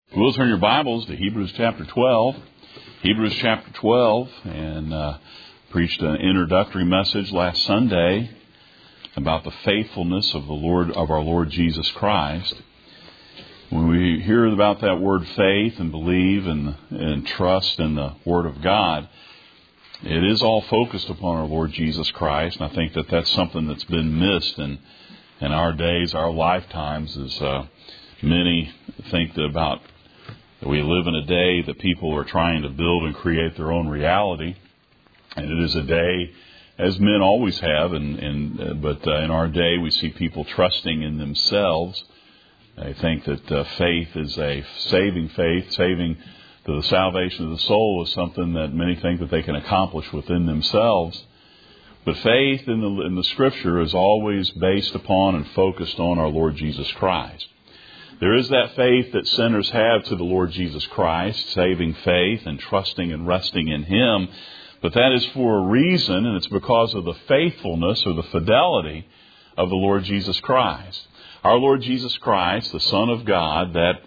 We'll turn your Bibles to Hebrews chapter 12. Hebrews chapter 12, and preached an introductory message last Sunday about the faithfulness of our Lord Jesus Christ. When we hear about that word faith and believe and trust in the Word of God, it is all focused upon our Lord Jesus Christ. And I think that that's something that's been missed in our days, our lifetimes, as many think that we live in a day that people are trying to build and create their own reality. And it is a day, as men always have, but in our day we see people trusting in themselves. They think that faith is a saving faith, saving to the salvation of the soul is something that many think that they can accomplish within themselves. But faith in the Scripture is always based upon and focused on our Lord Jesus Christ. There is that faith that sinners have to the Lord Jesus Christ, saving faith and trusting and resting in Him. But that is for a reason, and it's because of the faithfulness or the fidelity of the Lord Jesus Christ. Our Lord Jesus Christ, the Son of God, that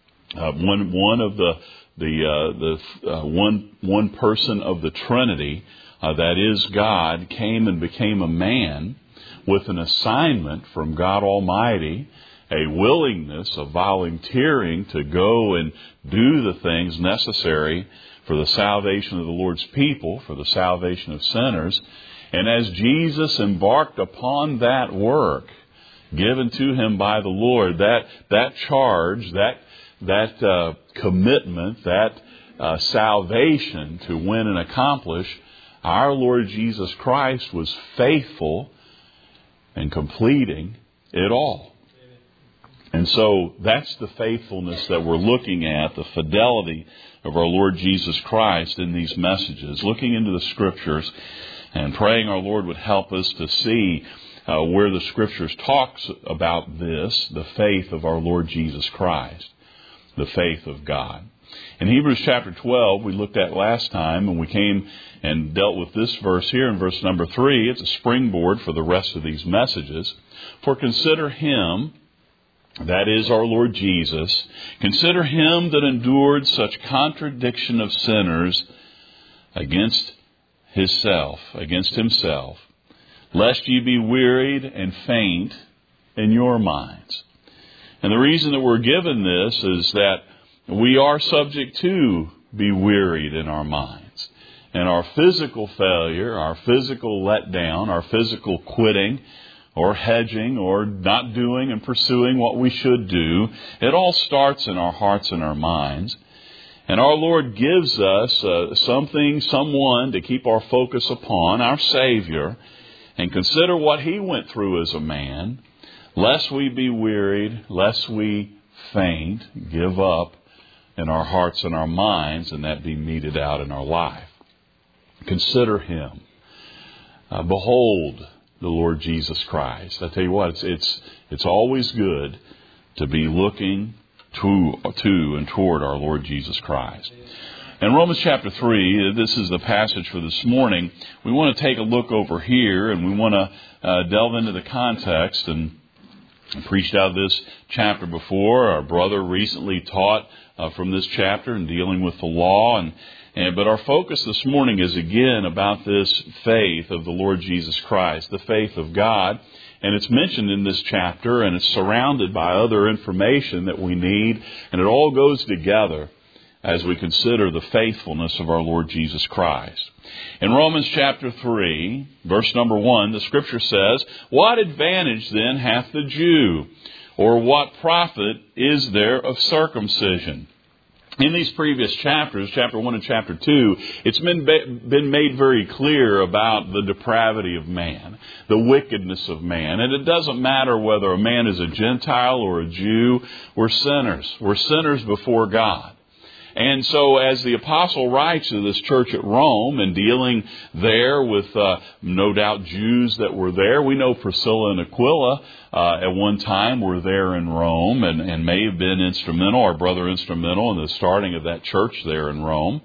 one person of the Trinity, that is God, came and became a man with an assignment from God Almighty, a willingness of volunteering to go and do the things necessary for the salvation of the Lord's people, for the salvation of sinners. And as Jesus embarked upon that work given to Him by the Lord, that charge, that commitment, that salvation to win and accomplish, our Lord Jesus Christ was faithful in completing it all. And so that's the faithfulness that we're looking at, the fidelity of our Lord Jesus Christ in these messages, looking into the Scriptures and praying our Lord would help us to see where the Scriptures talks about this, the faith of our Lord Jesus Christ, the faith of God. In Hebrews chapter 12, we looked at last time, and we came and dealt with this verse here in verse number 3. It's a springboard for the rest of these messages. For consider Him, that is our Lord Jesus, consider Him that endured such contradiction of sinners against Himself, lest ye be wearied and faint in your minds. And the reason that we're given this is that we are subject to be wearied in our minds. And our physical failure, our physical letdown, our physical quitting, or hedging, or not doing and pursuing what we should do, it all starts in our hearts and our minds. And our Lord gives us someone to keep our focus upon, our Savior, and consider what He went through as a man, lest we be wearied, lest we faint, give up in our hearts and our minds, and that be meted out in our life. Consider Him. Behold the Lord Jesus Christ. I tell you what, it's always good to be looking to and toward our Lord Jesus Christ. In Romans chapter 3, this is the passage for this morning. We want to take a look over here, and we want to delve into the context. And I preached out of this chapter before. Our brother recently taught from this chapter in dealing with the law. But our focus this morning is again about this faith of the Lord Jesus Christ, the faith of God. And it's mentioned in this chapter, and it's surrounded by other information that we need. And it all goes together as we consider the faithfulness of our Lord Jesus Christ. In Romans chapter 3, verse number 1, the Scripture says, "What advantage then hath the Jew? Or what profit is there of circumcision?" In these previous chapters, chapter 1 and chapter 2, it's been made very clear about the depravity of man, the wickedness of man. And it doesn't matter whether a man is a Gentile or a Jew, we're sinners. We're sinners before God. And so as the apostle writes to this church at Rome and dealing there with no doubt Jews that were there, we know Priscilla and Aquila at one time were there in Rome and may have been instrumental, our brother instrumental in the starting of that church there in Rome.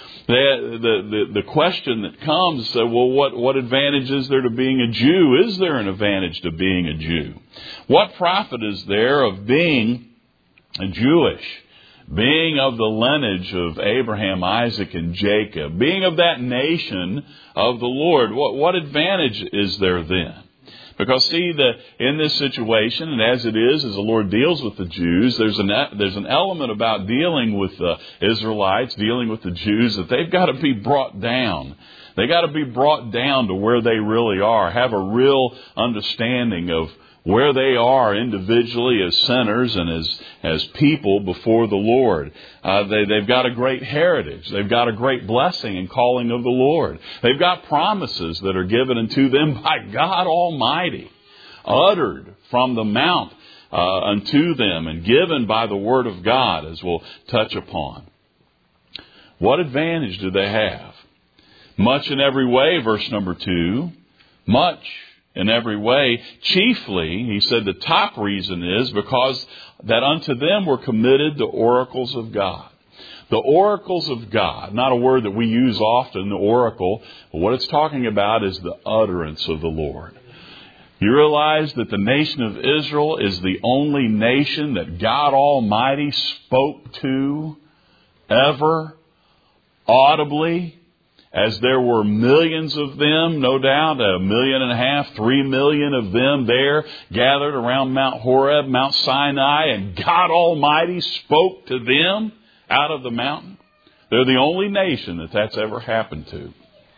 The question that comes, well, what advantage is there to being a Jew? Is there an advantage to being a Jew? What profit is there of being Jewish? being of the lineage of Abraham, Isaac, and Jacob, being of that nation of the Lord, what advantage is there then? Because see, in this situation, and as it is, as the Lord deals with the Jews, there's an element about dealing with the Israelites, dealing with the Jews, that they've got to be brought down. They got to be brought down to where they really are, have a real understanding of where they are individually as sinners and as people before the Lord. They've got a great heritage. They've got a great blessing and calling of the Lord. They've got promises that are given unto them by God Almighty, uttered from the mount unto them and given by the Word of God, as we'll touch upon. What advantage do they have? Much in every way, verse number 2. Much in every way. Chiefly, he said the top reason is because that unto them were committed the oracles of God. The oracles of God, not a word that we use often, the oracle, but what it's talking about is the utterance of the Lord. You realize that the nation of Israel is the only nation that God Almighty spoke to ever audibly, as there were millions of them, no doubt, 1.5 million, 3 million of them there gathered around Mount Horeb, Mount Sinai, and God Almighty spoke to them out of the mountain. They're the only nation that's ever happened to.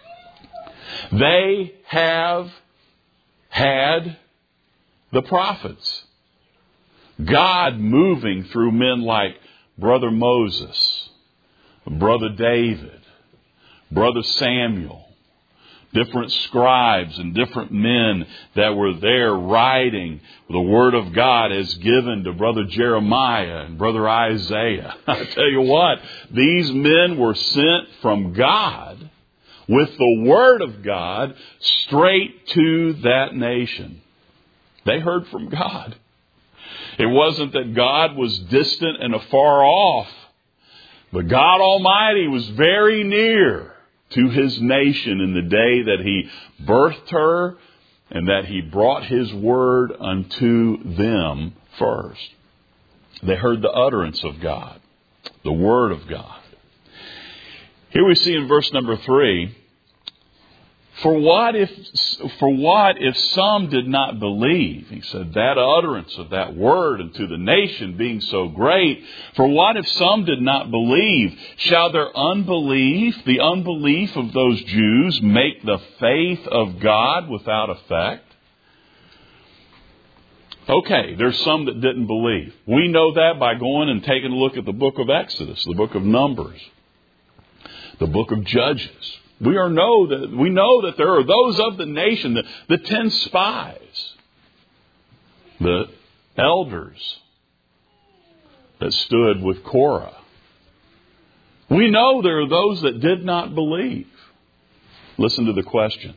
They have had the prophets. God moving through men like Brother Moses, Brother David, Brother Samuel, different scribes and different men that were there writing the Word of God as given to Brother Jeremiah and Brother Isaiah. I tell you what, these men were sent from God with the Word of God straight to that nation. They heard from God. It wasn't that God was distant and afar off, but God Almighty was very near to His nation in the day that He birthed her and that He brought His Word unto them first. They heard the utterance of God, the Word of God. Here we see in verse number 3, For what if some did not believe? He said, that utterance of that word unto the nation being so great. For what if some did not believe? Shall their unbelief, the unbelief of those Jews, make the faith of God without effect? Okay, there's some that didn't believe. We know that by going and taking a look at the book of Exodus, the book of Numbers, the book of Judges. We know that there are those of the nation, the 10 spies, the elders that stood with Korah. We know there are those that did not believe. Listen to the question.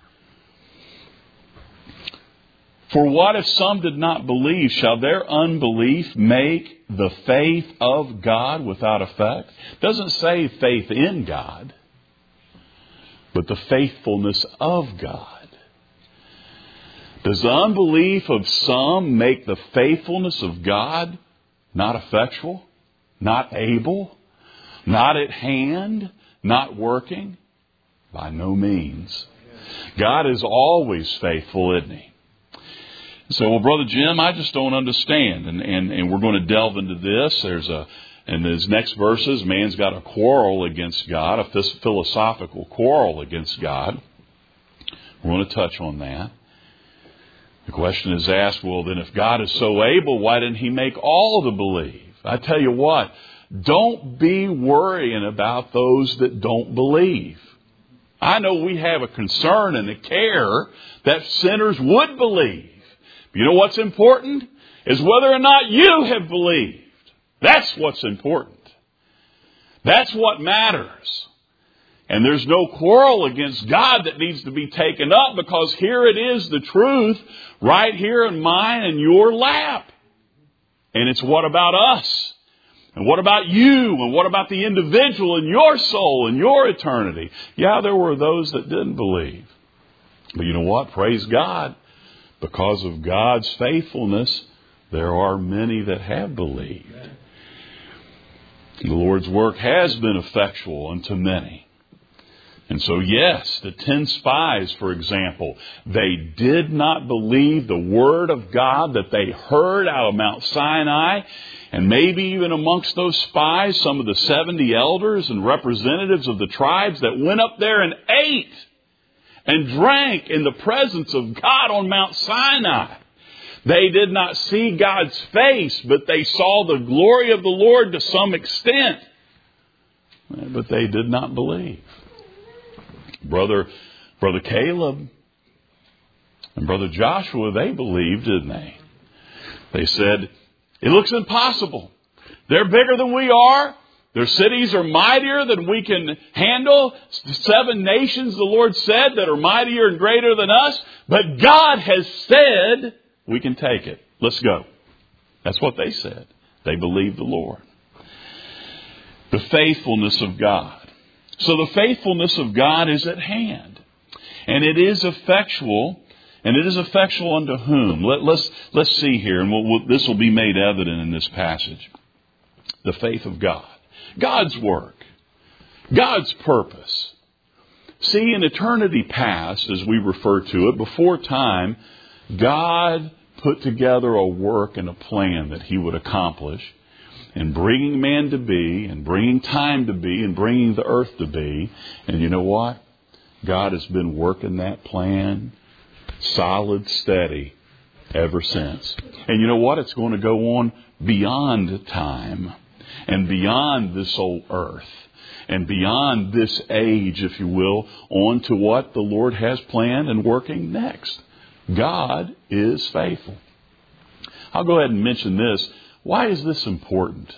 For what if some did not believe? Shall their unbelief make the faith of God without effect? It doesn't say faith in God, but the faithfulness of God. Does the unbelief of some make the faithfulness of God not effectual, not able, not at hand, not working? By no means. God is always faithful, isn't He? So, well, Brother Jim, I just don't understand. And we're going to delve into this. In these next verses, man's got a quarrel against God, a philosophical quarrel against God. We're going to touch on that. The question is asked, well, then if God is so able, why didn't He make all to believe? I tell you what, don't be worrying about those that don't believe. I know we have a concern and a care that sinners would believe. You know what's important? Is whether or not you have believed. That's what's important. That's what matters. And there's no quarrel against God that needs to be taken up, because here it is, the truth, right here in mine and your lap. And it's what about us? And what about you? And what about the individual in your soul and your eternity? Yeah, there were those that didn't believe. But you know what? Praise God. Because of God's faithfulness, there are many that have believed. Lord's work has been effectual unto many. And so, yes, the 10 spies, for example, they did not believe the Word of God that they heard out of Mount Sinai. And maybe even amongst those spies, some of the 70 elders and representatives of the tribes that went up there and ate and drank in the presence of God on Mount Sinai. They did not see God's face, but they saw the glory of the Lord to some extent. But they did not believe. Brother Caleb and Brother Joshua, they believed, didn't they? They said, it looks impossible. They're bigger than we are. Their cities are mightier than we can handle. 7 nations, the Lord said, that are mightier and greater than us. But God has said we can take it. Let's go. That's what they said. They believed the Lord. The faithfulness of God. So the faithfulness of God is at hand. And it is effectual. And it is effectual unto whom? Let's see here. And this will be made evident in this passage. The faith of God. God's work. God's purpose. See, in eternity past, as we refer to it, before time, God put together a work and a plan that He would accomplish in bringing man to be, and bringing time to be, and bringing the earth to be. And you know what? God has been working that plan solid, steady, ever since. And you know what? It's going to go on beyond time, and beyond this old earth, and beyond this age, if you will, on to what the Lord has planned and working next. God is faithful. I'll go ahead and mention this. Why is this important?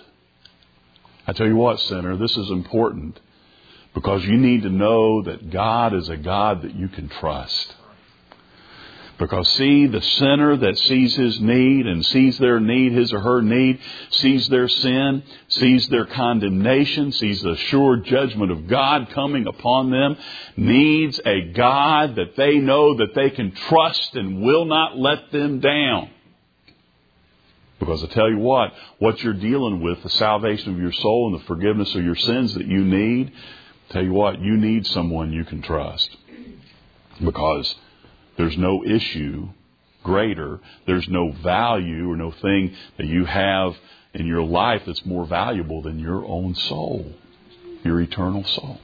I tell you what, sinner, this is important because you need to know that God is a God that you can trust. Because see, the sinner that sees his need and sees their need, his or her need, sees their sin, sees their condemnation, sees the sure judgment of God coming upon them, needs a God that they know that they can trust and will not let them down. Because I tell you what you're dealing with, the salvation of your soul and the forgiveness of your sins that you need, tell you what, you need someone you can trust. Because there's no issue greater. There's no value or no thing that you have in your life that's more valuable than your own soul, your eternal soul.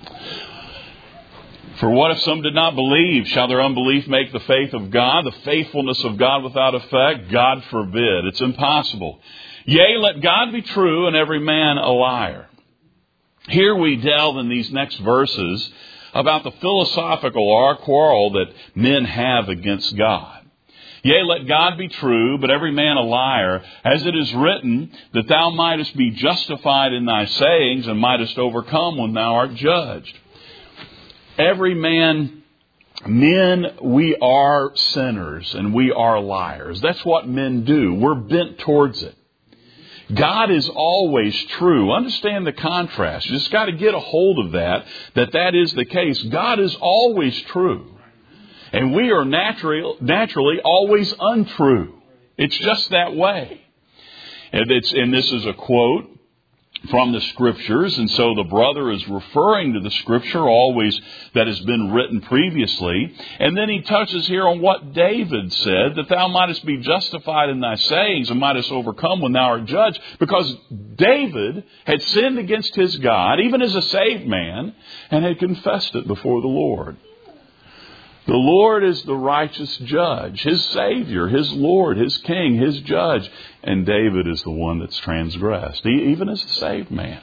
For what if some did not believe? Shall their unbelief make the faith of God, the faithfulness of God without effect? God forbid. It's impossible. Yea, let God be true and every man a liar. Here we delve in these next verses about the philosophical quarrel that men have against God. Yea, let God be true, but every man a liar, as it is written, that thou mightest be justified in thy sayings and mightest overcome when thou art judged. Every man, men, we are sinners and we are liars. That's what men do. We're bent towards it. God is always true. Understand the contrast. You just got to get a hold of that is the case. God is always true. And we are naturally always untrue. It's just that way. And this is a quote from the Scriptures, and so the brother is referring to the Scripture always that has been written previously. And then he touches here on what David said, that thou mightest be justified in thy sayings and mightest overcome when thou art judged. Because David had sinned against his God, even as a saved man, and had confessed it before the Lord. The Lord is the righteous judge, his Savior, his Lord, his King, his judge. And David is the one that's transgressed, even as a saved man.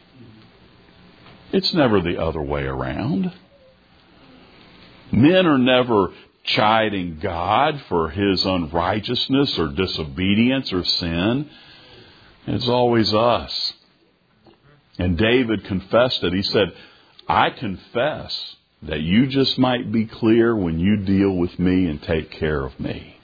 It's never the other way around. Men are never chiding God for his unrighteousness or disobedience or sin. It's always us. And David confessed it. He said, I confess that you just might be clear when you deal with me and take care of me.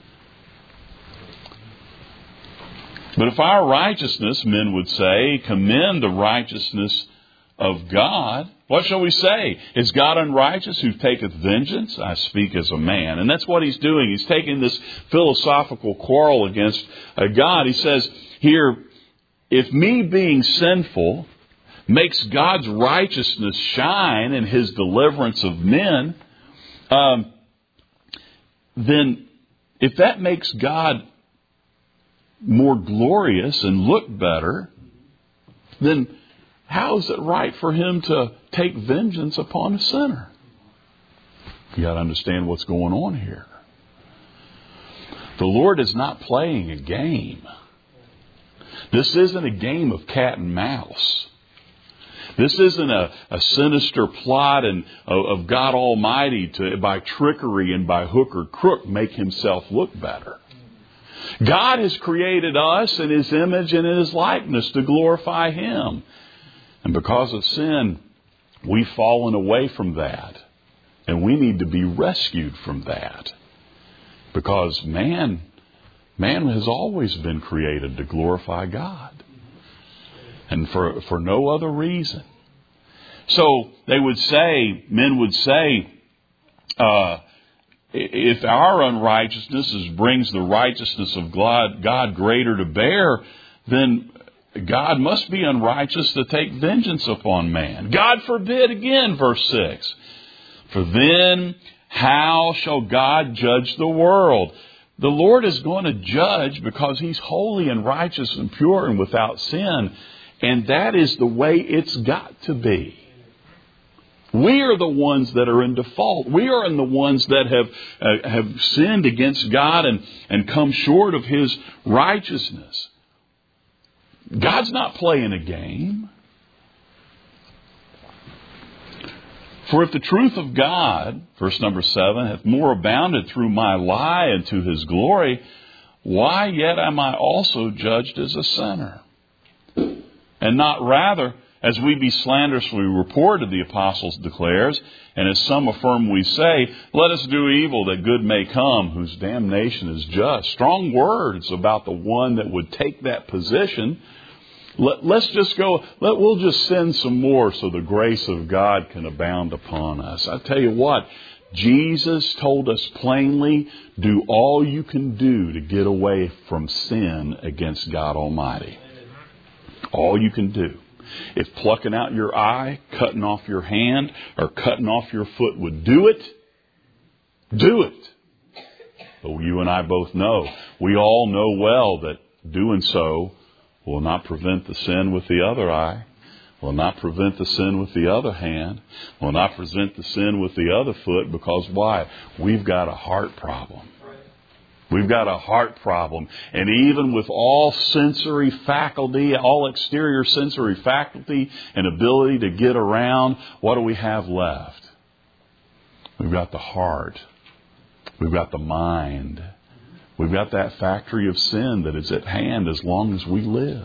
But if our righteousness, men would say, commend the righteousness of God, what shall we say? Is God unrighteous who taketh vengeance? I speak as a man. And that's what he's doing. He's taking this philosophical quarrel against God. He says here if me being sinful makes God's righteousness shine in His deliverance of men, then if that makes God more glorious and look better, then how is it right for Him to take vengeance upon a sinner? You got to understand what's going on here. The Lord is not playing a game. This isn't a game of cat and mouse. This isn't a sinister plot of God Almighty to, by trickery and by hook or crook, make Himself look better. God has created us in His image and in His likeness to glorify Him. And because of sin, we've fallen away from that. And we need to be rescued from that. Because man has always been created to glorify God. And for no other reason. So men would say, if our unrighteousness brings the righteousness of God greater to bear, then God must be unrighteous to take vengeance upon man. God forbid, again, verse 6. For then how shall God judge the world? The Lord is going to judge because He's holy and righteous and pure and without sin. And that is the way it's got to be. We are the ones that are in default. We are the ones that have sinned against God and come short of His righteousness. God's not playing a game. For if the truth of God, verse number 7, hath more abounded through my lie unto His glory, why yet am I also judged as a sinner? And not rather, as we be slanderously reported, the apostles declares, and as some affirm we say, let us do evil that good may come, whose damnation is just. Strong words about the one that would take that position. Let's just go, we'll just sin some more so the grace of God can abound upon us. I tell you what, Jesus told us plainly, do all you can do to get away from sin against God Almighty. All you can do. If plucking out your eye, cutting off your hand, or cutting off your foot would do it, do it. But you and I both know, we all know well that doing so will not prevent the sin with the other eye, will not prevent the sin with the other hand, will not prevent the sin with the other foot, because why? We've got a heart problem. We've got a heart problem. And even with all sensory faculty, all exterior sensory faculty and ability to get around, what do we have left? We've got the heart. We've got the mind. We've got that factory of sin that is at hand as long as we live.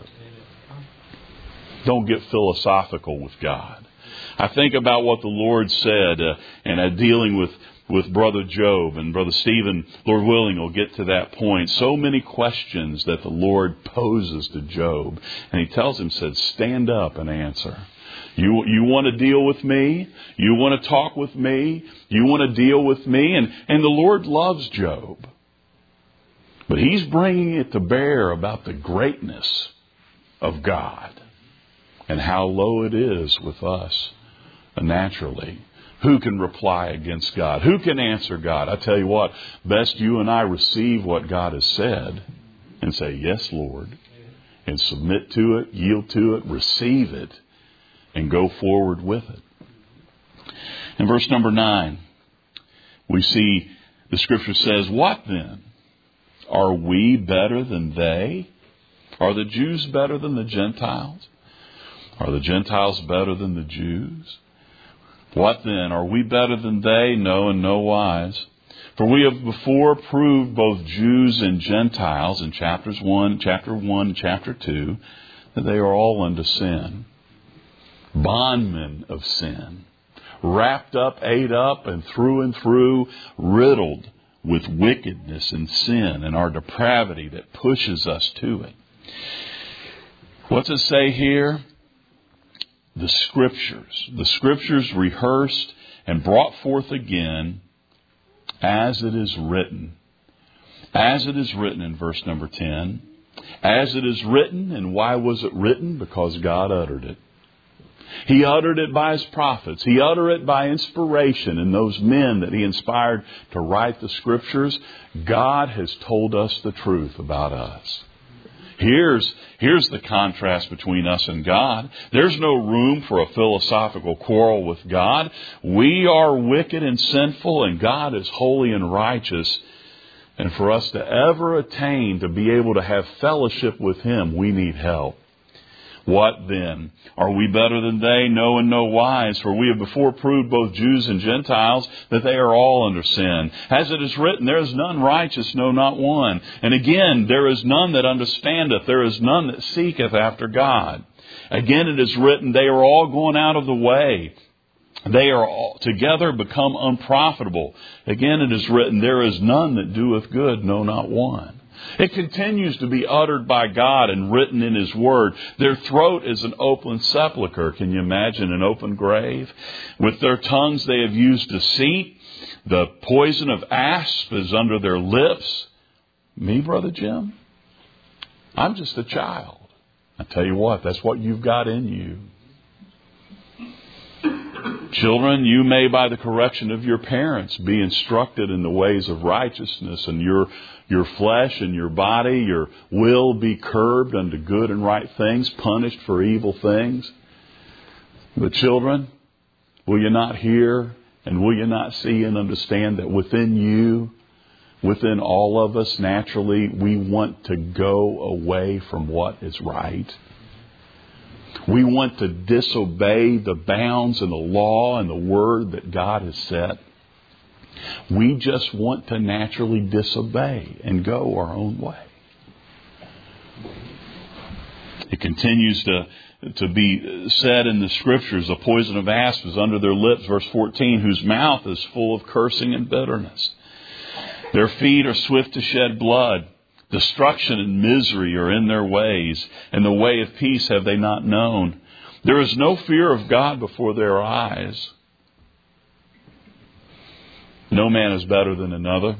Don't get philosophical with God. I think about what the Lord said and dealing with Brother Job, and Brother Stephen, Lord willing, will get to that point. So many questions that the Lord poses to Job. And He tells him, said, stand up and answer. You want to deal with me? You want to talk with me? You want to deal with me? And the Lord loves Job. But He's bringing it to bear about the greatness of God and how low it is with us naturally. Who can reply against God? Who can answer God? I tell you what, best you and I receive what God has said and say, yes, Lord, and submit to it, yield to it, receive it, and go forward with it. In verse number 9, we see the Scripture says, what then? Are we better than they? Are the Jews better than the Gentiles? Are the Gentiles better than the Jews? What then? Are we better than they? No, in no wise. For we have before proved both Jews and Gentiles in chapter 1 and chapter 2 that they are all unto sin. Bondmen of sin. Wrapped up, ate up, and through, riddled with wickedness and sin and our depravity that pushes us to it. What's it say here? The Scriptures rehearsed and brought forth again as it is written. As it is written in verse number 10. As it is written. And why was it written? Because God uttered it. He uttered it by His prophets. He uttered it by inspiration in those men that He inspired to write the Scriptures. God has told us the truth about us. Here's the contrast between us and God. There's no room for a philosophical quarrel with God. We are wicked and sinful, and God is holy and righteous. And for us to ever attain to be able to have fellowship with Him, we need help. What then? Are we better than they? No, and no wise. For we have before proved both Jews and Gentiles that they are all under sin. As it is written, there is none righteous, no, not one. And again, there is none that understandeth. There is none that seeketh after God. Again, it is written, they are all gone out of the way. They are all together become unprofitable. Again, it is written, there is none that doeth good, no, not one. It continues to be uttered by God and written in His Word. Their throat is an open sepulchre. Can you imagine an open grave? With their tongues they have used deceit. The poison of asp is under their lips. Me, Brother Jim? I'm just a child. I tell you what, that's what you've got in you. Children, you may by the correction of your parents be instructed in the ways of righteousness, and your flesh and your body, your will be curbed unto good and right things, punished for evil things. But children, will you not hear and will you not see and understand that within you, within all of us, naturally, we want to go away from what is right? We want to disobey the bounds and the law and the word that God has set. We just want to naturally disobey and go our own way. It continues to be said in the Scriptures, the poison of asp is under their lips, verse 14, whose mouth is full of cursing and bitterness. Their feet are swift to shed blood. Destruction and misery are in their ways, and the way of peace have they not known. There is no fear of God before their eyes. No man is better than another.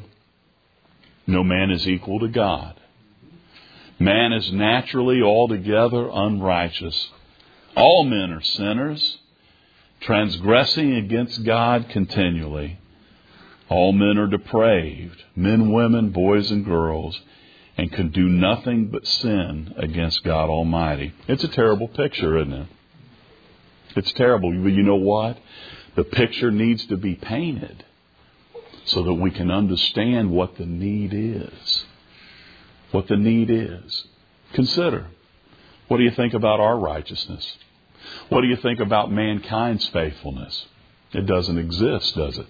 No man is equal to God. Man is naturally altogether unrighteous. All men are sinners, transgressing against God continually. All men are depraved, men, women, boys, and girls, and can do nothing but sin against God Almighty. It's a terrible picture, isn't it? It's terrible. But you know what? The picture needs to be painted so that we can understand what the need is. What the need is. Consider. What do you think about our righteousness? What do you think about mankind's faithfulness? It doesn't exist, does it?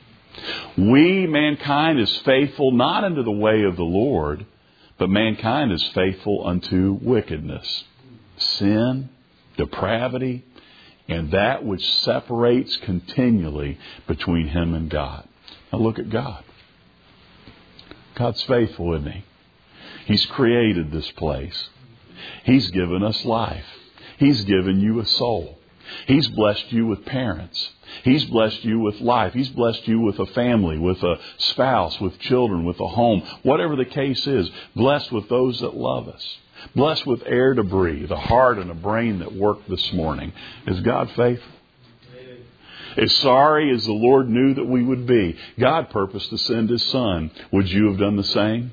We, mankind, is faithful not unto the way of the Lord, but mankind is faithful unto wickedness, sin, depravity, and that which separates continually between Him and God. Now look at God. God's faithful, isn't He? He's created this place. He's given us life. He's given you a soul. He's blessed you with parents. He's blessed you with life. He's blessed you with a family, with a spouse, with children, with a home. Whatever the case is, blessed with those that love us. Blessed with air to breathe, a heart and a brain that work this morning. Is God faithful? As sorry as the Lord knew that we would be, God purposed to send His Son. Would you have done the same?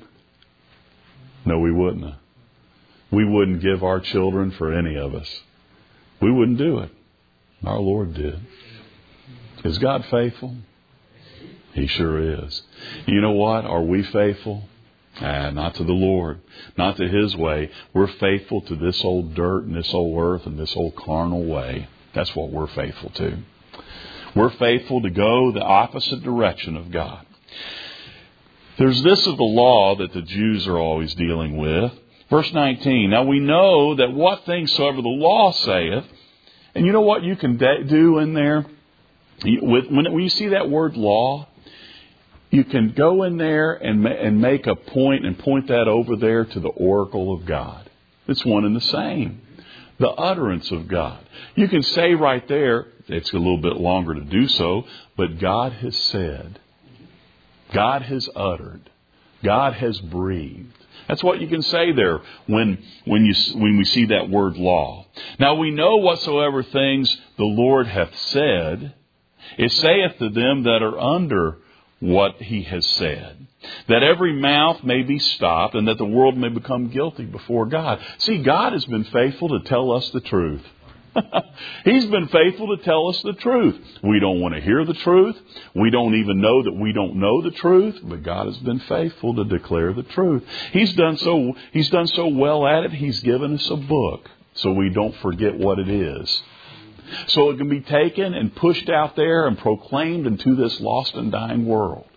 No, we wouldn't have. We wouldn't give our children for any of us. We wouldn't do it. Our Lord did. Is God faithful? He sure is. You know what? Are we faithful? Not to the Lord. Not to His way. We're faithful to this old dirt and this old earth and this old carnal way. That's what we're faithful to. We're faithful to go the opposite direction of God. There's this of the law that the Jews are always dealing with. Verse 19. Now we know that what things soever the law saith, and you know what you can do in there? When you see that word law, you can go in there and make a point and point that over there to the oracle of God. It's one and the same. The utterance of God. You can say right there, it's a little bit longer to do so, but God has said, God has uttered, God has breathed. That's what you can say there when we see that word law. Now we know whatsoever things the Lord hath said, it saith to them that are under what he has said, that every mouth may be stopped and that the world may become guilty before God. See, God has been faithful to tell us the truth. He's been faithful to tell us the truth. We don't want to hear the truth. We don't even know that we don't know the truth, but God has been faithful to declare the truth. He's done so well at it, He's given us a book so we don't forget what it is. So it can be taken and pushed out there and proclaimed into this lost and dying world.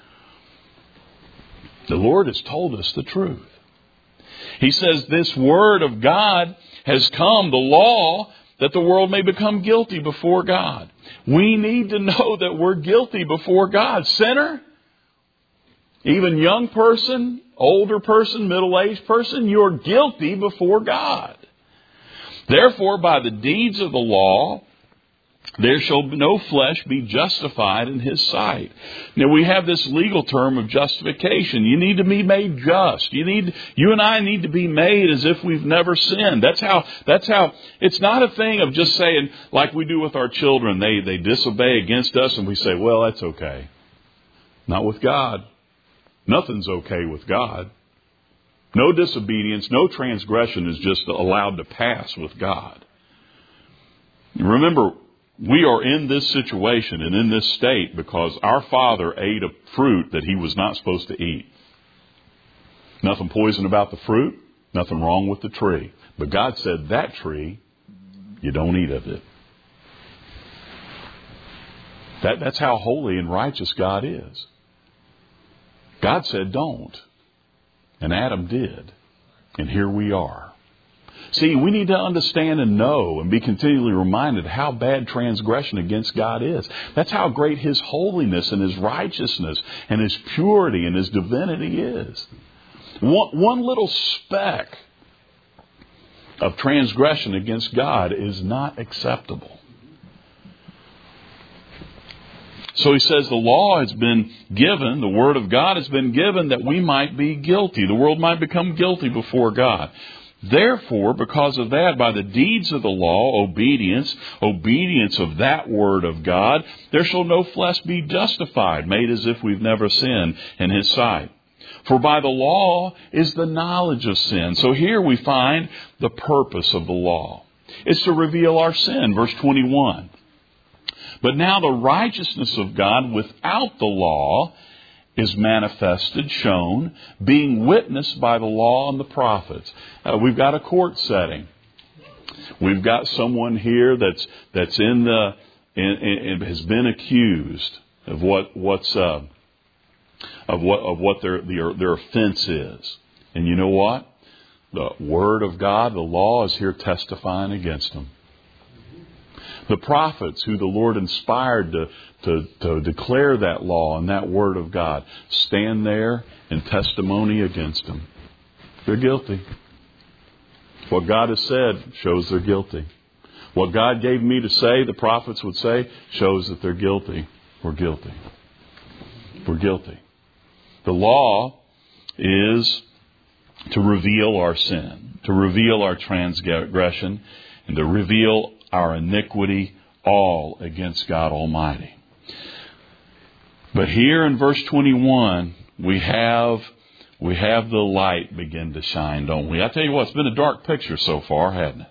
The Lord has told us the truth. He says this word of God has come, the law, that the world may become guilty before God. We need to know that we're guilty before God. Sinner, even young person, older person, middle-aged person, you're guilty before God. Therefore, by the deeds of the law, there shall no flesh be justified in His sight. Now we have this legal term of justification. You need to be made just. You and I need to be made as if we've never sinned. That's how, it's not a thing of just saying, like we do with our children, they disobey against us and we say, well, that's okay. Not with God. Nothing's okay with God. No disobedience, no transgression is just allowed to pass with God. Remember, we are in this situation and in this state because our father ate a fruit that he was not supposed to eat. Nothing poison about the fruit, nothing wrong with the tree. But God said, that tree, you don't eat of it. That's how holy and righteous God is. God said, don't. And Adam did. And here we are. See, we need to understand and know and be continually reminded how bad transgression against God is. That's how great His holiness and His righteousness and His purity and His divinity is. One little speck of transgression against God is not acceptable. So He says the law has been given, the Word of God has been given that we might be guilty. The world might become guilty before God. Therefore, because of that, by the deeds of the law, obedience of that word of God, there shall no flesh be justified, made as if we've never sinned in His sight. For by the law is the knowledge of sin. So here we find the purpose of the law. It's to reveal our sin. Verse 21. But now the righteousness of God without the law is manifested, shown, being witnessed by the law and the prophets. We've got a court setting. We've got someone here that's has been accused of what their offense is. And you know what? The Word of God, the law, is here testifying against them. The prophets who the Lord inspired to declare that law and that Word of God stand there in testimony against them. They're guilty. What God has said shows they're guilty. What God gave me to say, the prophets would say, shows that they're guilty. We're guilty. We're guilty. The law is to reveal our sin, to reveal our transgression, and to reveal our iniquity, all against God Almighty. But here in verse 21, we have the light begin to shine, don't we? I tell you what, it's been a dark picture so far, hasn't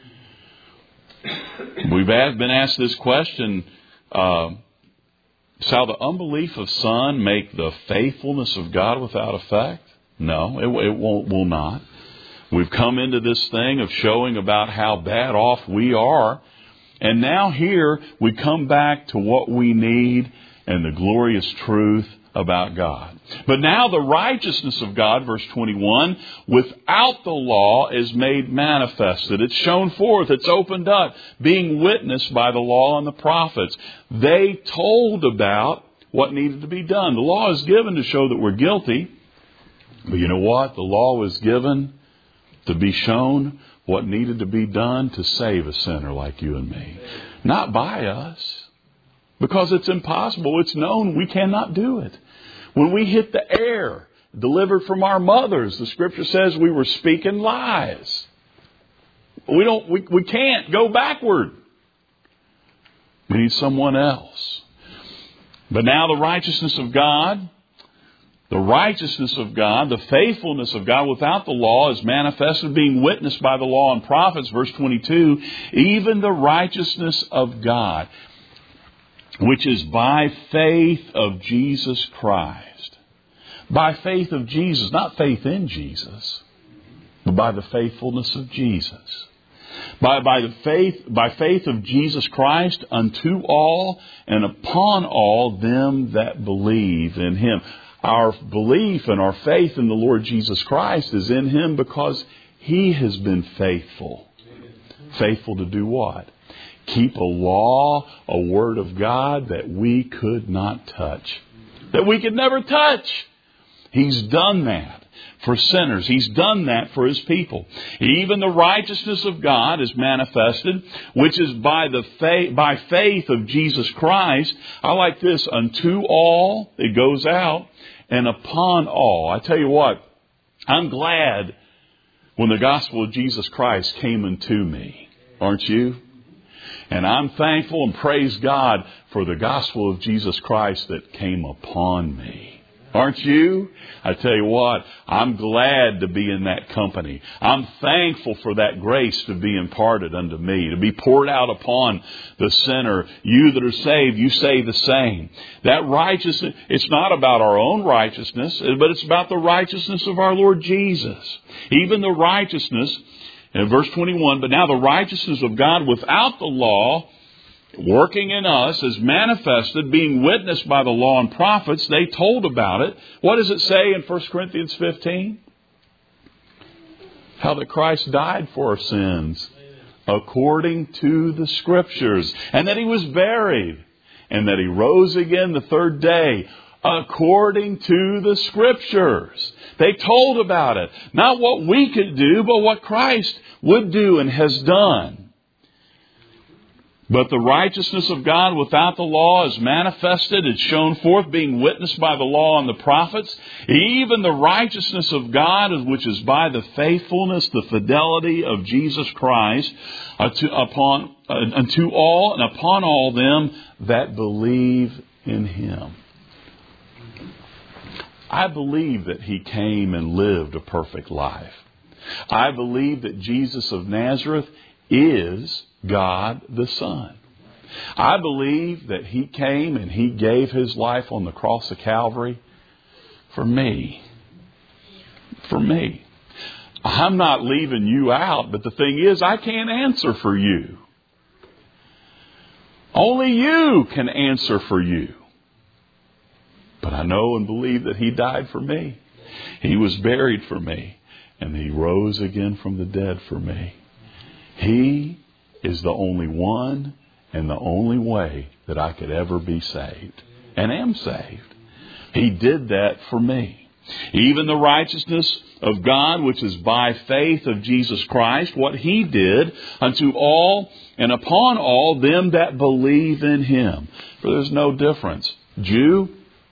it? We've been asked this question, shall the unbelief of some make the faithfulness of God without effect? No, it will not. We've come into this thing of showing about how bad off we are. And now here we come back to what we need and the glorious truth about God. But now the righteousness of God, verse 21, without the law is made manifested. It's shown forth. It's opened up, being witnessed by the law and the prophets. They told about what needed to be done. The law is given to show that we're guilty. But you know what? The law was given to be shown what needed to be done to save a sinner like you and me. Not by us. Because it's impossible. It's known we cannot do it. When we hit the air, delivered from our mothers. The Scripture says we were speaking lies. We can't go backward. We need someone else. But now the righteousness of God, the faithfulness of God without the law is manifested, being witnessed by the law and prophets. Verse 22, even the righteousness of God, which is by faith of Jesus Christ. By faith of Jesus, not faith in Jesus, but by the faithfulness of Jesus. By faith of Jesus Christ unto all and upon all them that believe in Him. Our belief and our faith in the Lord Jesus Christ is in Him because He has been faithful. Faithful to do what? Keep a law, a word of God that we could not touch. That we could never touch. He's done that for sinners. He's done that for His people. Even the righteousness of God is manifested, which is by faith of Jesus Christ. I like this, unto all, it goes out, and upon all. I tell you what, I'm glad when the gospel of Jesus Christ came unto me. Aren't you? And I'm thankful and praise God for the gospel of Jesus Christ that came upon me. Aren't you? I tell you what, I'm glad to be in that company. I'm thankful for that grace to be imparted unto me, to be poured out upon the sinner. You that are saved, you say the same. That righteousness, it's not about our own righteousness, but it's about the righteousness of our Lord Jesus. Even the righteousness, in verse 21, but now the righteousness of God without the law, working in us, is manifested, being witnessed by the law and prophets. They told about it. What does it say in 1 Corinthians 15? How that Christ died for our sins according to the Scriptures, and that He was buried, and that He rose again the third day according to the Scriptures. They told about it. Not what we could do, but what Christ would do and has done. But the righteousness of God without the law is manifested. It's shown forth, being witnessed by the law and the prophets. Even the righteousness of God, which is by the faithfulness, the fidelity of Jesus Christ, unto all and upon all them that believe in Him. I believe that He came and lived a perfect life. I believe that Jesus of Nazareth is God the Son. I believe that He came and He gave His life on the cross of Calvary for me. For me. I'm not leaving you out, but the thing is, I can't answer for you. Only you can answer for you. But I know and believe that He died for me. He was buried for me. And He rose again from the dead for me. He is the only one and the only way that I could ever be saved. And am saved. He did that for me. Even the righteousness of God, which is by faith of Jesus Christ, what He did unto all and upon all them that believe in Him. For there's no difference. Jew,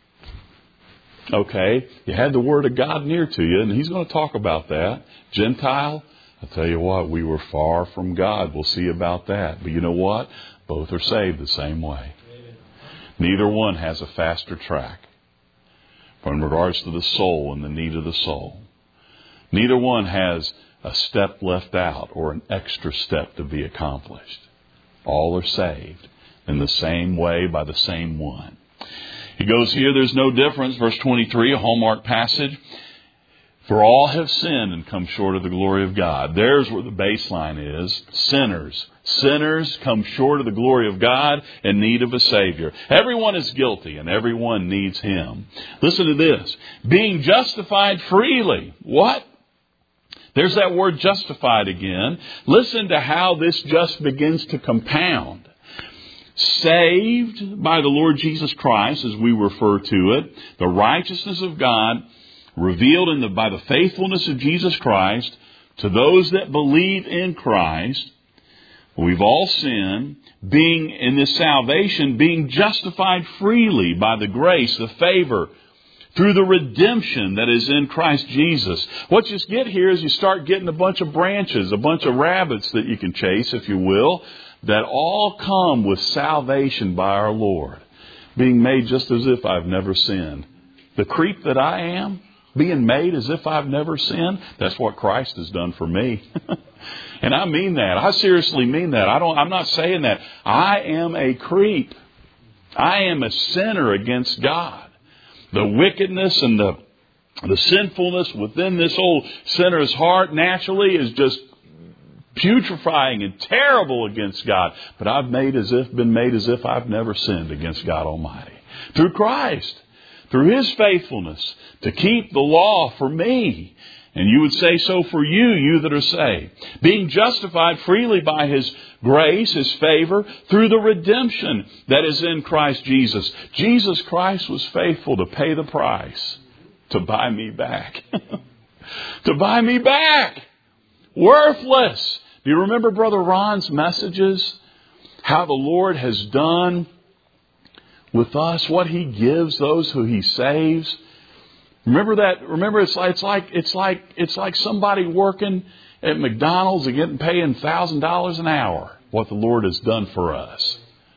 okay, you had the Word of God near to you, and He's going to talk about that. Gentile, I'll tell you what, we were far from God. We'll see about that. But you know what? Both are saved the same way. Neither one has a faster track in regards to the soul and the need of the soul. Neither one has a step left out or an extra step to be accomplished. All are saved in the same way by the same one. He goes here, there's no difference. Verse 23, a hallmark passage. For all have sinned and come short of the glory of God. There's where the baseline is. Sinners. Sinners come short of the glory of God in need of a Savior. Everyone is guilty and everyone needs Him. Listen to this. Being justified freely. What? There's that word justified again. Listen to how this just begins to compound. Saved by the Lord Jesus Christ, as we refer to it. The righteousness of God revealed by the faithfulness of Jesus Christ to those that believe in Christ. We've all sinned, being in this salvation, being justified freely by the grace, the favor, through the redemption that is in Christ Jesus. What you get here is you start getting a bunch of branches, a bunch of rabbits that you can chase, if you will, that all come with salvation by our Lord, being made just as if I've never sinned. The creep that I am, being made as if I've never sinned, that's what Christ has done for me. And I mean that. I seriously mean that. I'm not saying that. I am a creep. I am a sinner against God. The wickedness and the sinfulness within this old sinner's heart naturally is just putrefying and terrible against God. But I've been made as if I've never sinned against God Almighty. Through Christ, through His faithfulness to keep the law for me. And you would say so for you that are saved. Being justified freely by His grace, His favor, through the redemption that is in Christ Jesus. Jesus Christ was faithful to pay the price to buy me back. To buy me back. Worthless. Do you remember Brother Ron's messages? How the Lord has done with us, what He gives those who He saves. Remember that? Remember, it's like somebody working at McDonald's and getting paid $1,000 an hour. What the Lord has done for us.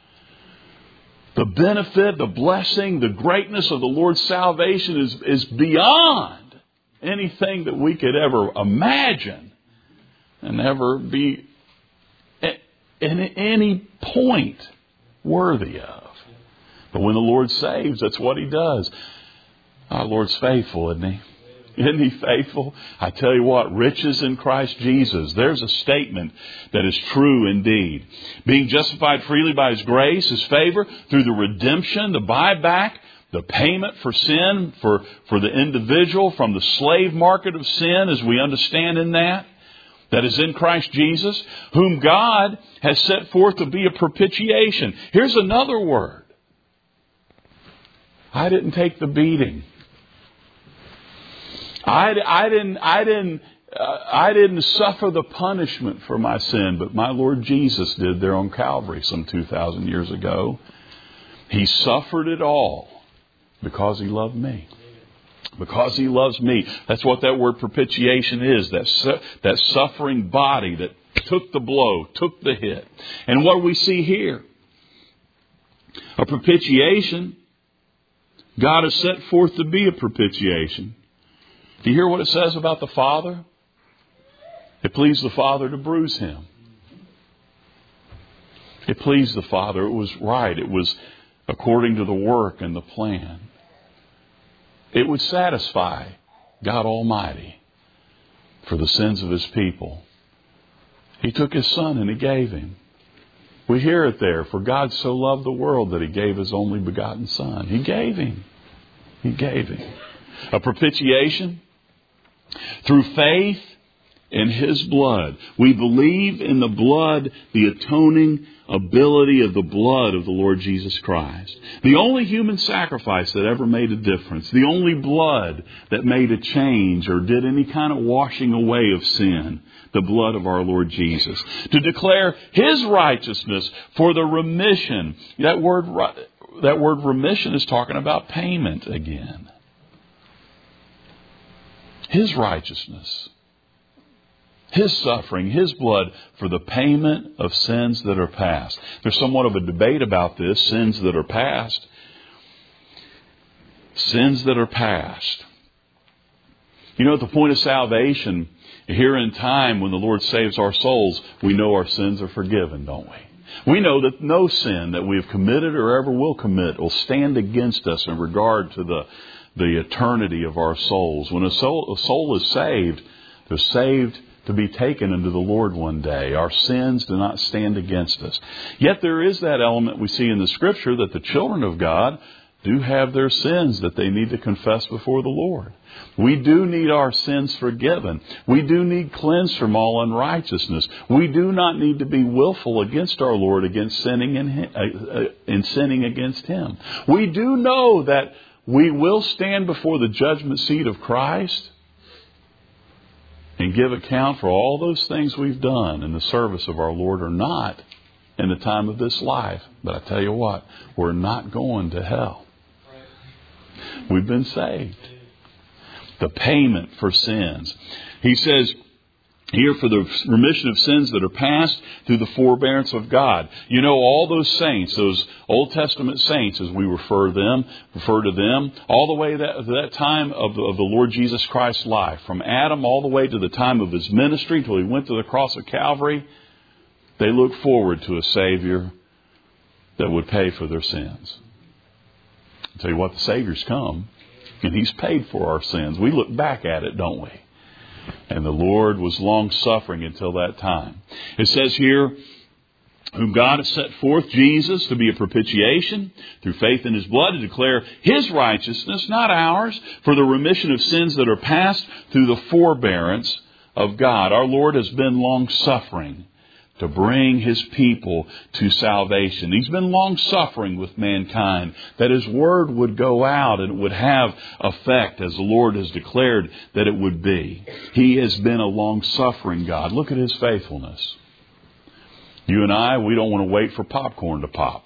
The benefit, the blessing, the greatness of the Lord's salvation is beyond anything that we could ever imagine and ever be at any point worthy of. But when the Lord saves, that's what He does. Our Lord's faithful, isn't He? Isn't He faithful? I tell you what, riches in Christ Jesus. There's a statement that is true indeed. Being justified freely by His grace, His favor, through the redemption, the buyback, the payment for sin, for the individual from the slave market of sin, as we understand in that is in Christ Jesus, whom God has set forth to be a propitiation. Here's another word. I didn't take the beating. I didn't suffer the punishment for my sin, but my Lord Jesus did there on Calvary some 2,000 years ago. He suffered it all because He loved me. Because He loves me. That's what that word propitiation is. That suffering body that took the blow, took the hit. And what we see here, a propitiation, God has set forth to be a propitiation. Do you hear what it says about the Father? It pleased the Father to bruise Him. It pleased the Father. It was right. It was according to the work and the plan. It would satisfy God Almighty for the sins of His people. He took His Son and He gave Him. We hear it there. For God so loved the world that He gave His only begotten Son. He gave Him. He gave Him. A propitiation through faith in His blood. We believe in the blood, the atoning ability of the blood of the Lord Jesus Christ. The only human sacrifice that ever made a difference. The only blood that made a change or did any kind of washing away of sin. The blood of our Lord Jesus. To declare His righteousness for the remission. That word remission is talking about payment again. His righteousness. His suffering, His blood for the payment of sins that are past. There's somewhat of a debate about this, sins that are past. Sins that are past. You know, at the point of salvation, here in time when the Lord saves our souls, we know our sins are forgiven, don't we? We know that no sin that we have committed or ever will commit will stand against us in regard to the eternity of our souls. When a soul is saved, they're saved to be taken into the Lord one day. Our sins do not stand against us. Yet there is that element we see in the Scripture that the children of God do have their sins that they need to confess before the Lord. We do need our sins forgiven. We do need cleansed from all unrighteousness. We do not need to be willful against our Lord against sinning in sinning against Him. We do know that we will stand before the judgment seat of Christ and give account for all those things we've done in the service of our Lord or not in the time of this life. But I tell you what, we're not going to hell. We've been saved. The payment for sins. He says here, for the remission of sins that are past through the forbearance of God. You know, all those saints, those Old Testament saints, as we refer to them, all the way to that time of the Lord Jesus Christ's life, from Adam all the way to the time of His ministry until He went to the cross of Calvary, they look forward to a Savior that would pay for their sins. I'll tell you what, the Savior's come, and He's paid for our sins. We look back at it, don't we? And the Lord was long-suffering until that time. It says here, whom God has set forth, Jesus, to be a propitiation through faith in His blood, to declare His righteousness, not ours, for the remission of sins that are past through the forbearance of God. Our Lord has been long-suffering to bring His people to salvation. He's been long-suffering with mankind, that His word would go out and it would have effect as the Lord has declared that it would be. He has been a long-suffering God. Look at His faithfulness. You and I, we don't want to wait for popcorn to pop.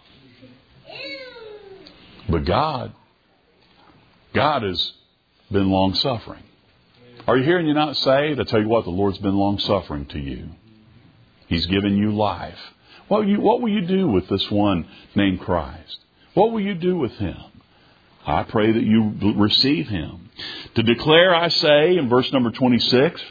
But God has been long-suffering. Are you hearing you're not saved? I tell you what, the Lord's been long-suffering to you. He's given you life. What will you do with this one named Christ? What will you do with Him? I pray that you receive Him. To declare, I say, in verse number 26,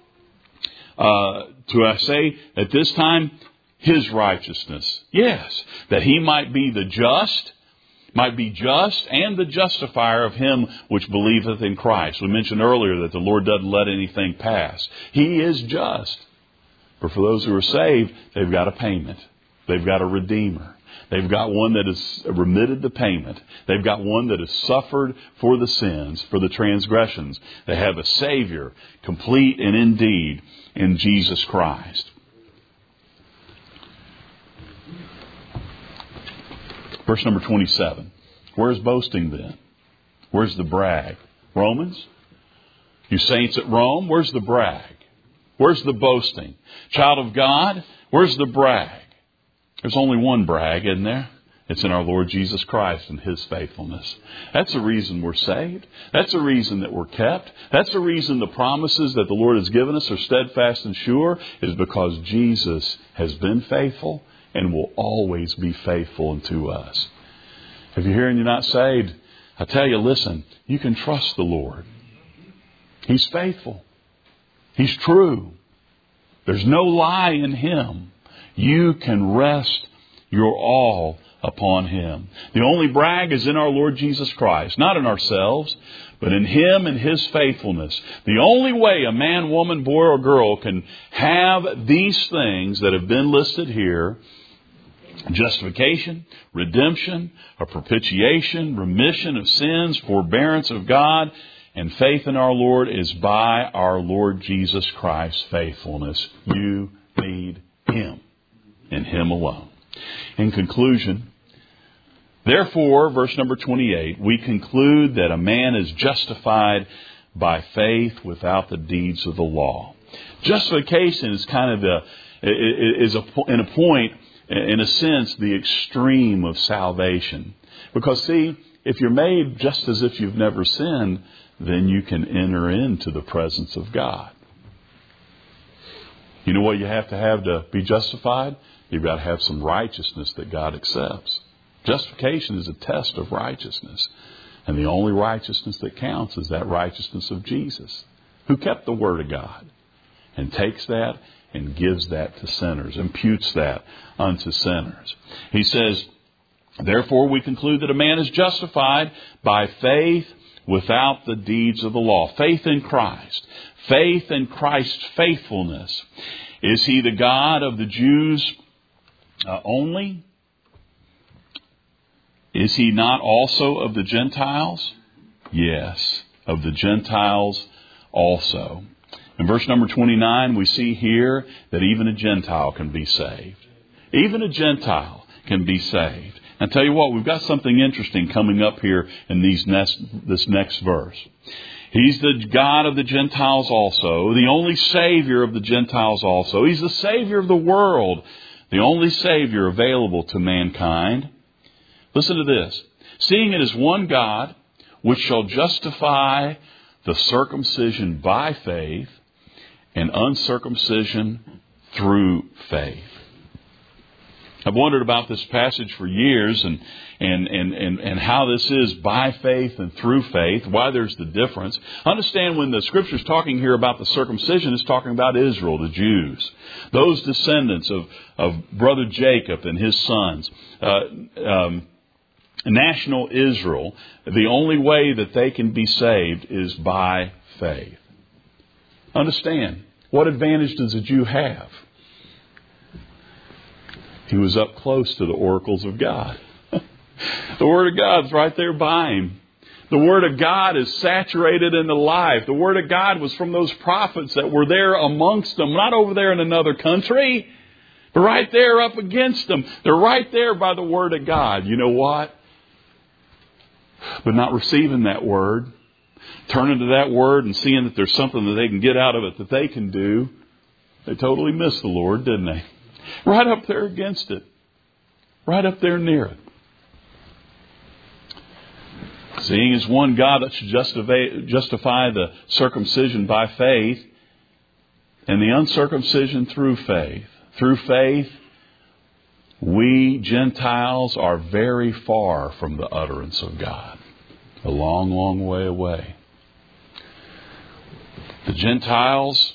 I say at this time, His righteousness. Yes, that He might be just and the justifier of him which believeth in Christ. We mentioned earlier that the Lord doesn't let anything pass. He is just. But for those who are saved, they've got a payment. They've got a Redeemer. They've got one that has remitted the payment. They've got one that has suffered for the sins, for the transgressions. They have a Savior, complete and in deed, in Jesus Christ. Verse number 27. Where's boasting then? Where's the brag? Romans? You saints at Rome, where's the brag? Where's the boasting? Child of God, where's the brag? There's only one brag, isn't there? It's in our Lord Jesus Christ and His faithfulness. That's the reason we're saved. That's the reason that we're kept. That's the reason the promises that the Lord has given us are steadfast and sure, is because Jesus has been faithful and will always be faithful unto us. If you're here and you're not saved, I tell you, listen, you can trust the Lord. He's faithful. He's true. There's no lie in Him. You can rest your all upon Him. The only brag is in our Lord Jesus Christ, not in ourselves, but in Him and His faithfulness. The only way a man, woman, boy, or girl can have these things that have been listed here, justification, redemption, a propitiation, remission of sins, forbearance of God, and faith in our Lord, is by our Lord Jesus Christ's faithfulness. You need Him and Him alone. In conclusion, therefore, verse number 28, we conclude that a man is justified by faith without the deeds of the law. Justification is kind of in a sense, the extreme of salvation. Because see, if you're made just as if you've never sinned, then you can enter into the presence of God. You know what you have to be justified? You've got to have some righteousness that God accepts. Justification is a test of righteousness. And the only righteousness that counts is that righteousness of Jesus, who kept the Word of God and takes that and gives that to sinners, imputes that unto sinners. He says, therefore we conclude that a man is justified by faith without the deeds of the law. Faith in Christ. Faith in Christ's faithfulness. Is He the God of the Jews only? Is He not also of the Gentiles? Yes, of the Gentiles also. In verse number 29, we see here that even a Gentile can be saved. Even a Gentile can be saved. And tell you what, we've got something interesting coming up here in this next verse. He's the God of the Gentiles also, the only Savior of the Gentiles also. He's the Savior of the world, the only Savior available to mankind. Listen to this. Seeing it is one God, which shall justify the circumcision by faith and uncircumcision through faith. I've wondered about this passage for years and how this is by faith and through faith, why there's the difference. Understand when the Scripture's talking here about the circumcision, it's talking about Israel, the Jews. Those descendants of brother Jacob and his sons. National Israel, the only way that they can be saved is by faith. Understand, what advantage does a Jew have? He was up close to the oracles of God. The Word of God's right there by him. The Word of God is saturated in the life. The Word of God was from those prophets that were there amongst them, not over there in another country, but right there up against them. They're right there by the Word of God. You know what? But not receiving that Word, turning to that Word and seeing that there's something that they can get out of it that they can do, they totally missed the Lord, didn't they? Right up there against it. Right up there near it. Seeing as one God that should justify the circumcision by faith and the uncircumcision through faith. Through faith, we Gentiles are very far from the utterance of God. A long, long way away. The Gentiles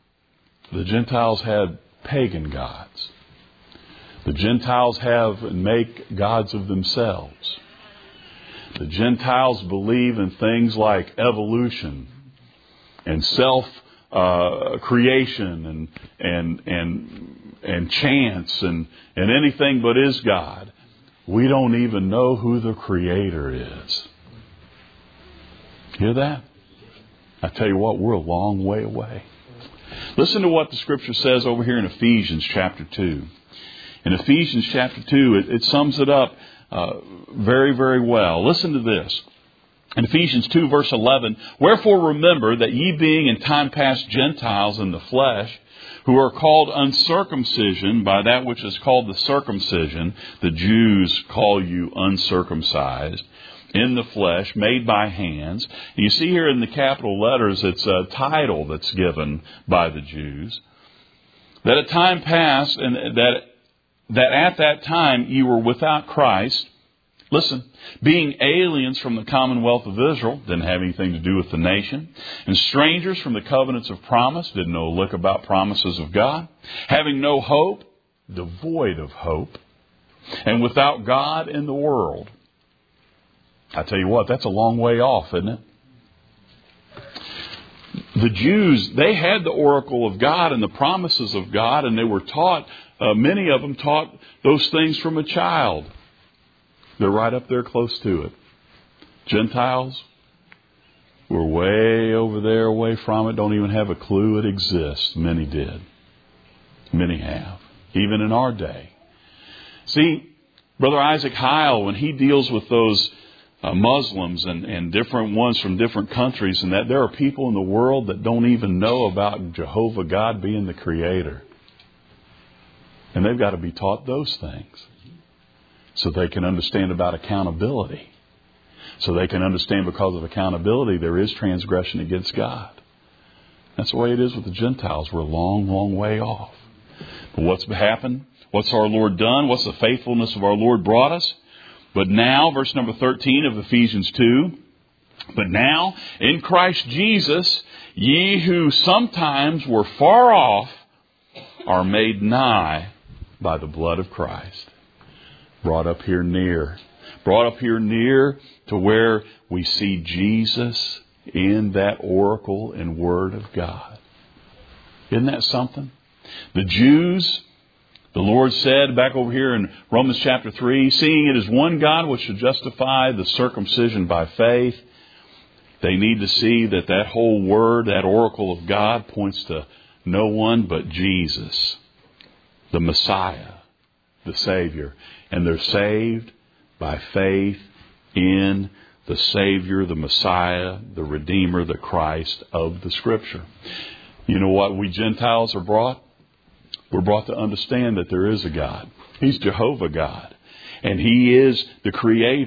had pagan gods. The Gentiles have and make gods of themselves. The Gentiles believe in things like evolution and self-creation and chance and anything but is God. We don't even know who the Creator is. Hear that? I tell you what, we're a long way away. Listen to what the Scripture says over here in Ephesians chapter 2. In Ephesians chapter 2, it sums it up very, very well. Listen to this. In Ephesians 2 verse 11, wherefore remember that ye being in time past Gentiles in the flesh, who are called uncircumcision by that which is called the circumcision, the Jews call you uncircumcised, in the flesh, made by hands. You see here in the capital letters, it's a title that's given by the Jews. That at time past, and that at that time you were without Christ. Listen, being aliens from the commonwealth of Israel, didn't have anything to do with the nation, and strangers from the covenants of promise, didn't know a lick about promises of God, having no hope, devoid of hope, and without God in the world. I tell you what, that's a long way off, isn't it? The Jews, they had the oracle of God and the promises of God, and they were taught, many of them taught those things from a child. They're right up there close to it. Gentiles were way over there, away from it, don't even have a clue it exists. Many did. Many have, even in our day. See, Brother Isaac Heil, when he deals with those Muslims and different ones from different countries, and that there are people in the world that don't even know about Jehovah God being the Creator. And they've got to be taught those things so they can understand about accountability. So they can understand because of accountability there is transgression against God. That's the way it is with the Gentiles. We're a long, long way off. But what's happened? What's our Lord done? What's the faithfulness of our Lord brought us? But now, verse number 13 of Ephesians 2, but now in Christ Jesus, ye who sometimes were far off are made nigh by the blood of Christ. Brought up here near. Brought up here near to where we see Jesus in that oracle and Word of God. Isn't that something? The Jews, the Lord said back over here in Romans chapter 3, seeing it is one God which should justify the circumcision by faith, they need to see that that whole Word, that oracle of God, points to no one but Jesus, the Messiah, the Savior. And they're saved by faith in the Savior, the Messiah, the Redeemer, the Christ of the Scripture. You know what we Gentiles are brought? We're brought to understand that there is a God. He's Jehovah God. And He is the Creator.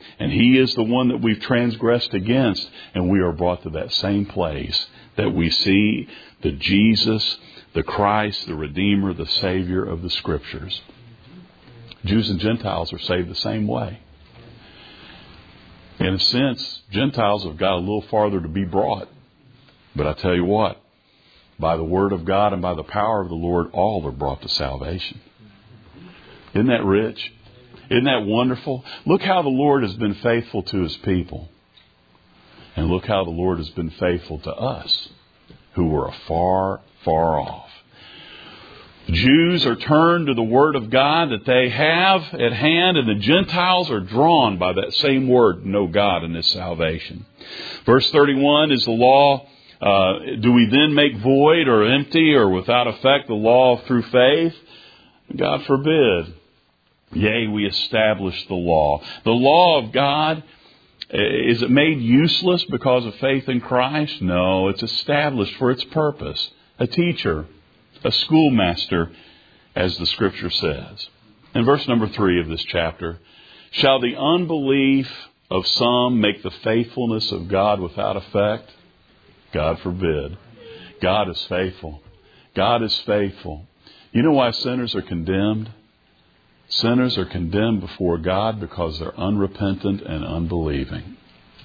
And He is the one that we've transgressed against. And we are brought to that same place that we see the Jesus, the Christ, the Redeemer, the Savior of the Scriptures. Jews and Gentiles are saved the same way. In a sense, Gentiles have got a little farther to be brought. But I tell you what, by the Word of God and by the power of the Lord, all are brought to salvation. Isn't that rich? Isn't that wonderful? Look how the Lord has been faithful to His people. And look how the Lord has been faithful to us, who were far, far off. Jews are turned to the Word of God that they have at hand, and the Gentiles are drawn by that same Word to know God and His salvation. Verse 31 is the law. Do we then make void or empty or without effect the law through faith? God forbid. Yea, we establish the law. The law of God, is it made useless because of faith in Christ? No, it's established for its purpose. A teacher, a schoolmaster, as the Scripture says. In verse number 3 of this chapter, shall the unbelief of some make the faithfulness of God without effect? God forbid. God is faithful. God is faithful. You know why sinners are condemned? Sinners are condemned before God because they're unrepentant and unbelieving.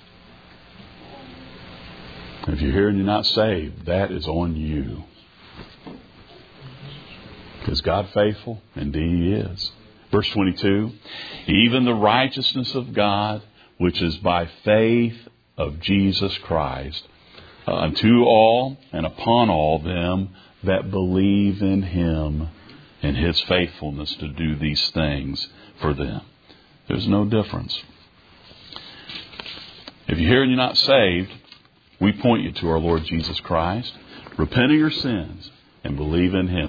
If you're here and you're not saved, that is on you. Is God faithful? Indeed He is. Verse 22, even the righteousness of God, which is by faith of Jesus Christ, unto all and upon all them that believe in Him, and His faithfulness to do these things for them. There's no difference. If you're here and you're not saved, we point you to our Lord Jesus Christ. Repent of your sins and believe in Him.